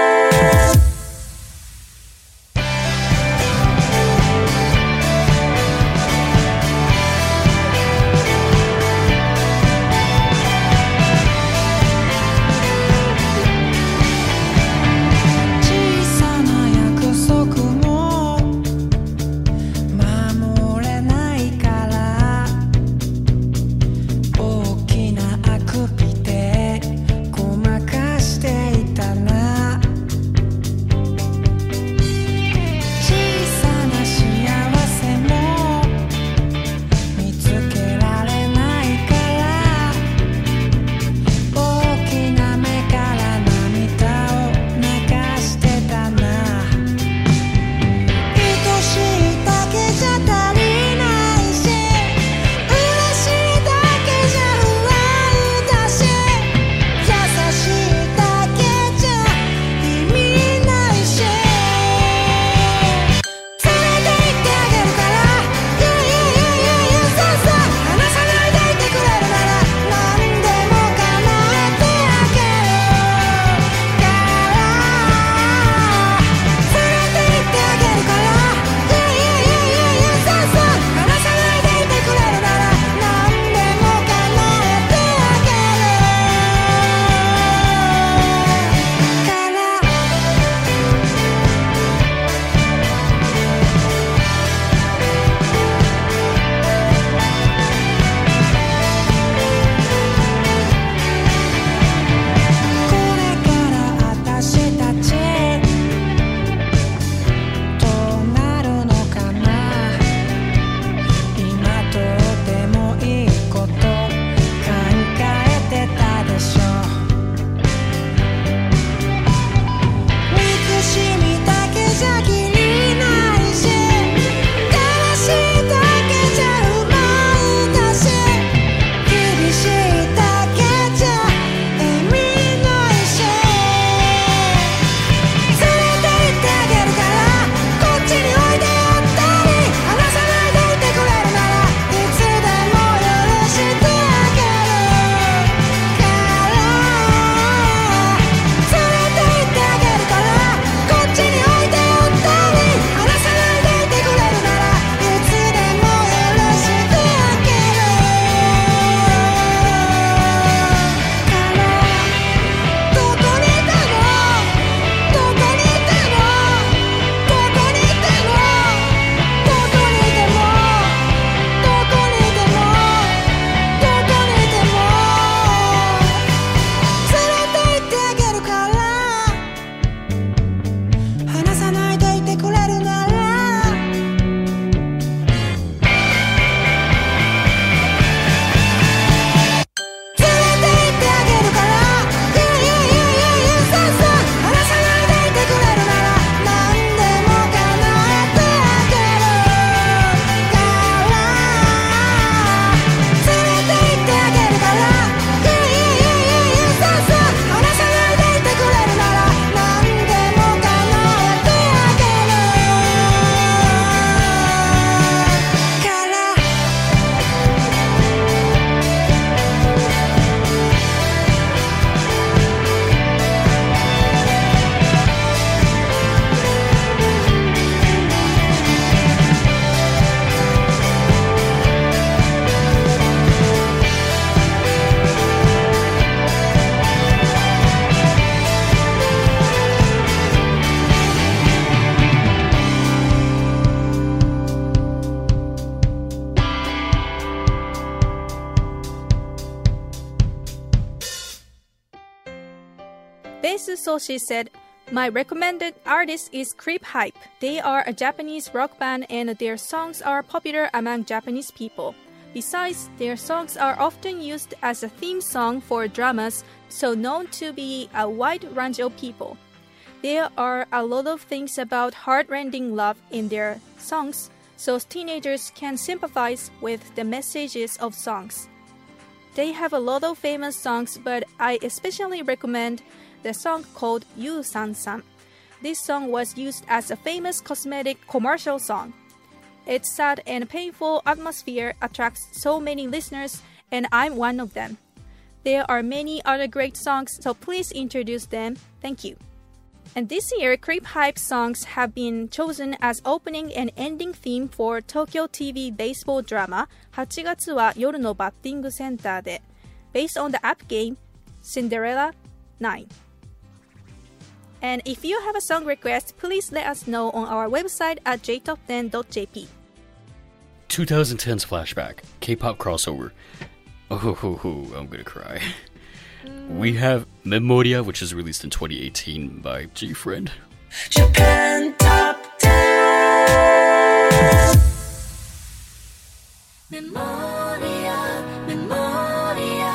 Kaisu Soshi said, "My recommended artist is Creep Hype. They are a Japanese rock band and their songs are popular among Japanese people. Besides, their songs are often used as a theme song for dramas, so known to be a wide range of people. There are a lot of things about heart-rending love in their songs, so teenagers can sympathize with the messages of songs. They have a lot of famous songs, but I especially recommend the song called You San San. This song was used as a famous cosmetic commercial song. Its sad and painful atmosphere attracts so many listeners, and I'm one of them. There are many other great songs, so please introduce them. Thank you." And this year, Creep Hype songs have been chosen as opening and ending theme for Tokyo TV baseball drama 8月は夜のバッティングセンターで based on the app game Cinderella 9. And if you have a song request, please let us know on our website at jtop10.jp. 2010's flashback, K-pop crossover. Oh, I'm gonna cry. We have Memoria, which is released in 2018 by G-Friend. Japan Top 10 Memoria, Memoria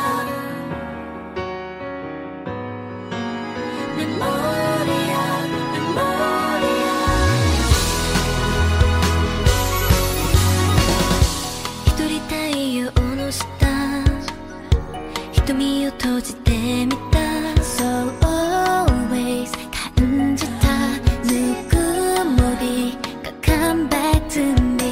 Memoria, Memoria 一人太陽の下瞳を閉じてみた So always 感じたぬくもりが Come back to me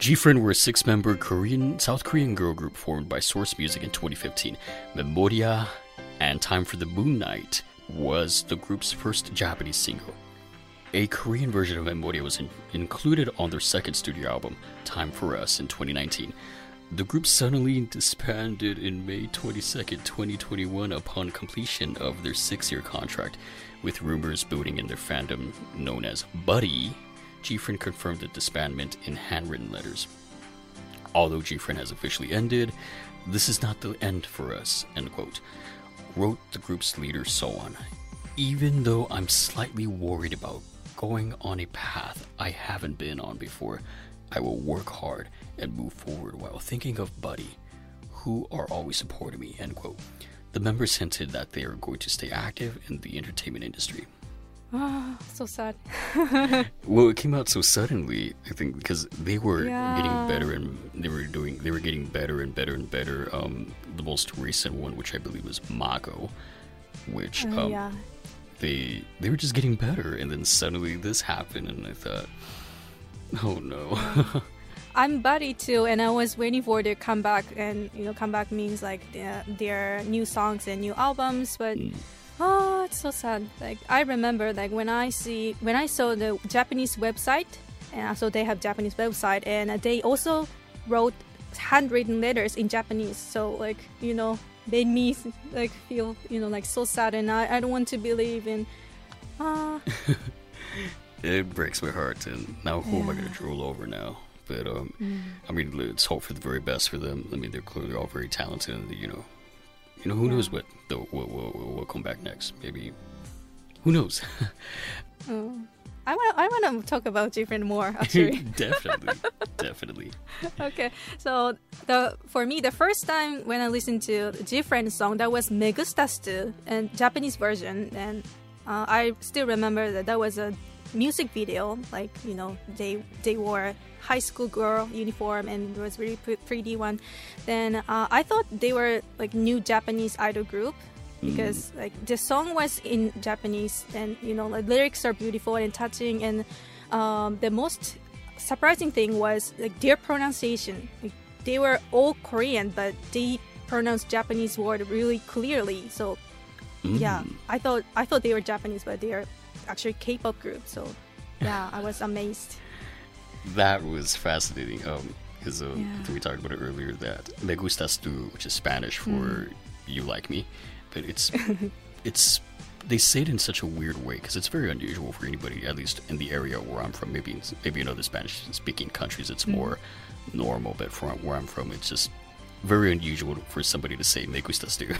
G-Friend were a 6-member South Korean girl group formed by Source Music in 2015. Memoria and Time for the Moon Night was the group's first Japanese single. A Korean version of Memoria was included on their second studio album, Time for Us, in 2019. The group suddenly disbanded in May 22nd, 2021 upon completion of their 6-year contract, with rumors building in their fandom known as Buddy. G-Friend confirmed the disbandment in handwritten letters. Although G-Friend has officially ended, this is not the end for us, end quote, wrote the group's leader Soan. Even though I'm slightly worried about going on a path I haven't been on before, I will work hard and move forward while thinking of Buddy, who are always supporting me, end quote. The members hinted that they are going to stay active in the entertainment industry. Oh, so sad. Well, it came out so suddenly, I think, because they were Yeah. getting better and they were getting better and better and better. The most recent one, which I believe was Mago, which Yeah. they were just getting better, and then suddenly this happened, and I thought, oh no. I'm Buddy too, and I was waiting for their comeback, and comeback means like their new songs and new albums, but oh, it's so sad. Like I remember, like when I saw the Japanese website, and so they have Japanese website, and they also wrote handwritten letters in Japanese. So like made me like feel like so sad, and I don't want to believe in. It breaks my heart, and now who am I going to drool over now? But I mean, let's hope for the very best for them. I mean, they're clearly all very talented, and who knows what will come back next? Maybe, who knows? I want to talk about G-Friend more, actually. Definitely. Okay, so for me, the first time when I listened to the G-Friend song, that was Me Gustas Tu, and Japanese version, and I still remember that was a music video. Like they wore high school girl uniform, and it was really pretty one. Then I thought they were like new Japanese idol group, because like the song was in Japanese, and like lyrics are beautiful and touching, and the most surprising thing was like their pronunciation. Like, they were all Korean, but they pronounced Japanese word really clearly. So yeah, I thought they were Japanese, but they are actually K-pop group. So yeah, I was amazed. That was fascinating. Because we talked about it earlier, that Me Gustas Tu, which is Spanish for you like me, but it's they say it in such a weird way, because it's very unusual for anybody, at least in the area where I'm from. Maybe in other Spanish-speaking countries it's more normal, but from where I'm from, it's just very unusual for somebody to say Me Gustas Tu.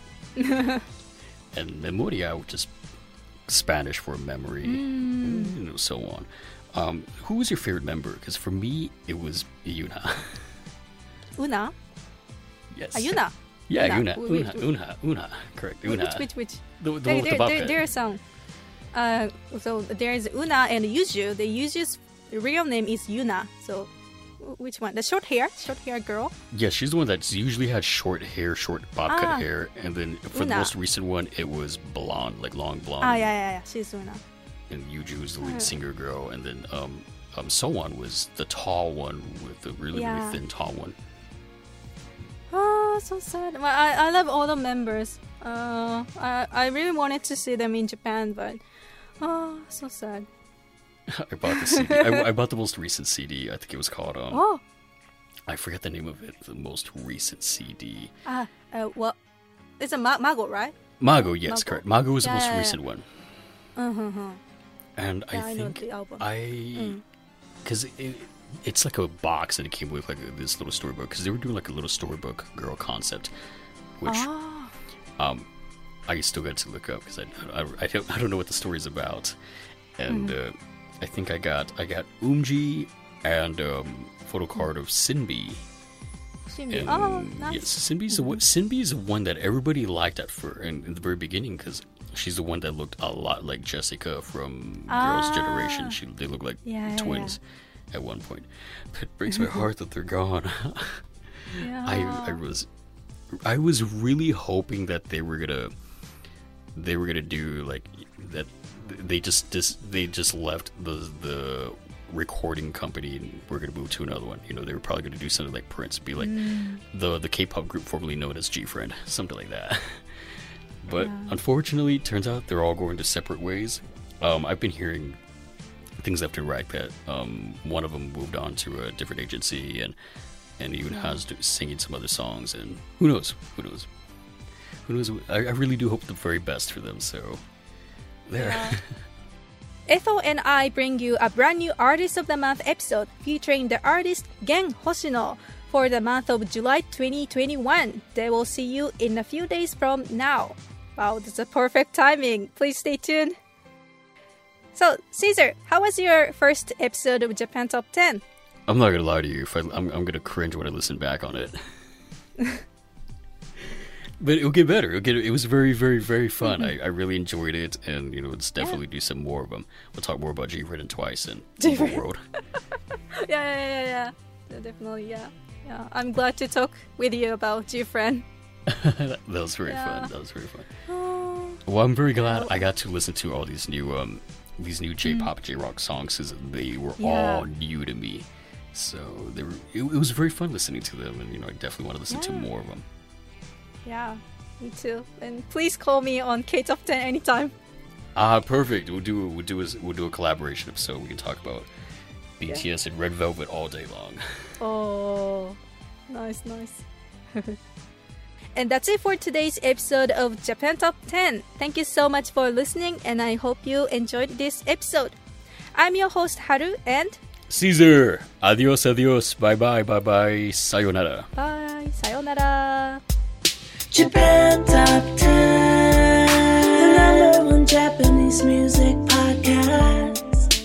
And Memoria, which is Spanish for memory, and so on. Who was your favorite member? Because for me, it was Yuna. Una? Yes. Yuna? Yeah, Una. Una. Correct. Una. Which? The one with the bobcat. Their song. So there's Una and Yuju. The Yuju's real name is Yuna. So which one? The short hair girl? Yeah, she's the one that's usually had short hair, short bob cut hair, and then for the most recent one, it was blonde, like long blonde. Yeah. She's Una. And Yuju was the lead singer girl, and then Soan was the tall one with the really thin tall one. Oh, so sad. Well, I love all the members. I really wanted to see them in Japan, but so sad. I bought the CD. I bought the most recent CD. I think it was called I forget the name of it. The most recent CD. Well, it's a Mago, right? Mago, yes, Mago. correct. Mago was the most recent one. And Yeah, I think know the album. because it's like a box, and it came with like this little storybook, because they were doing like a little storybook girl concept, which I still got to look up, because I don't know what the story's about, and I think I got Umji and photo card of Sinbi. Shinbi. Nice. Yes, Sinbi is the one that everybody liked in the very beginning, because she's the one that looked a lot like Jessica from Girls' Generation. They look like twins at one point. It breaks my heart that they're gone. I was really hoping that they were gonna do like that. They just left the recording company and we're going to move to another one. You know, they were probably going to do something like Prince, be like the K-pop group formerly known as G-Friend, something like that. But unfortunately, it turns out they're all going to separate ways. I've been hearing things left and right that one of them moved on to a different agency and even has singing some other songs, and who knows? I really do hope the very best for them, so there. Yeah. Ethel and I bring you a brand new Artist of the Month episode featuring the artist Gen Hoshino for the month of July 2021. They will see you in a few days from now. Wow, that's a perfect timing. Please stay tuned. So, Caesar, how was your first episode of Japan Top 10? I'm not gonna lie to you. I'm gonna cringe when I listen back on it. But it'll get better. It was very, very, very fun. I really enjoyed it, and let's definitely do some more of them. We'll talk more about G-Friend Twice and Overworld. Yeah. Definitely, yeah. I'm glad to talk with you about G-Friend. That was very fun. Well, I'm very glad I got to listen to all these new J-pop, J-rock songs, because they were all new to me. So it was very fun listening to them, and I definitely want to listen to more of them. Yeah, me too. And please call me on K-Top 10 anytime. Perfect. We'll do a collaboration episode. We can talk about BTS and Red Velvet all day long. Oh, nice. And that's it for today's episode of Japan Top 10. Thank you so much for listening, and I hope you enjoyed this episode. I'm your host, Haru, and Caesar. Adios. Bye-bye. Sayonara. Bye. Sayonara. Japan Top 10, the #1 Japanese music podcast.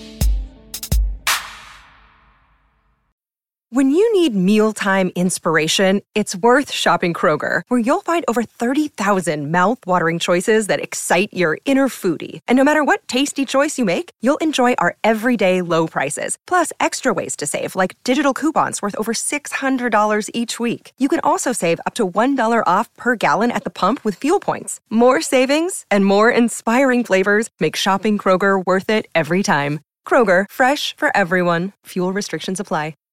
When you need mealtime inspiration, it's worth shopping Kroger, where you'll find over 30,000 mouth-watering choices that excite your inner foodie. And no matter what tasty choice you make, you'll enjoy our everyday low prices, plus extra ways to save, like digital coupons worth over $600 each week. You can also save up to $1 off per gallon at the pump with fuel points. More savings and more inspiring flavors make shopping Kroger worth it every time. Kroger, fresh for everyone. Fuel restrictions apply.